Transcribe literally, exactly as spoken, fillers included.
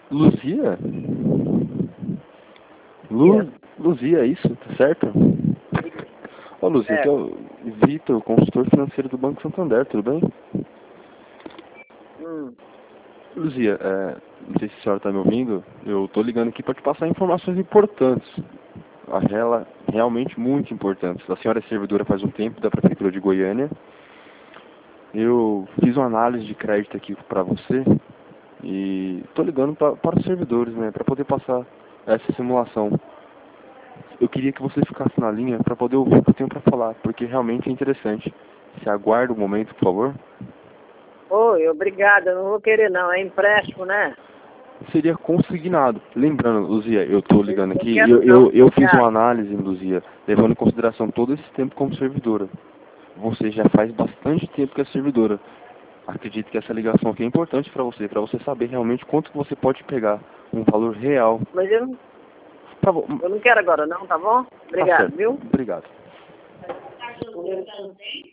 Luzia? Lu... Luzia, é isso? Tá certo? Ô, Luzia, aqui é o Vitor, consultor financeiro do Banco Santander, tudo bem? Hum. Luzia, é, não sei se a senhora está me ouvindo, eu estou ligando aqui para te passar informações importantes, a real, realmente muito importantes. A senhora é servidora faz um tempo da Prefeitura de Goiânia. Eu fiz uma análise de crédito aqui para você e estou ligando pra, para os servidores, né, para poder passar essa simulação. Eu queria que você ficasse na linha para poder ouvir o que eu tenho para falar, porque realmente é interessante. Se aguarda um momento, por favor. Oi, obrigado, eu não vou querer não, é empréstimo, né? Seria consignado. Lembrando, Luzia, eu estou ligando aqui, Eu eu, quero não, eu, eu fiz uma obrigado. análise, Luzia, levando em consideração todo esse tempo como servidora. Você já faz bastante tempo que é servidora. Acredito que essa ligação aqui é importante para você, para você saber realmente quanto que você pode pegar, um valor real. Mas eu não, Tá bom. eu não quero agora não, tá bom? Tá Obrigado, certo. viu? Obrigado.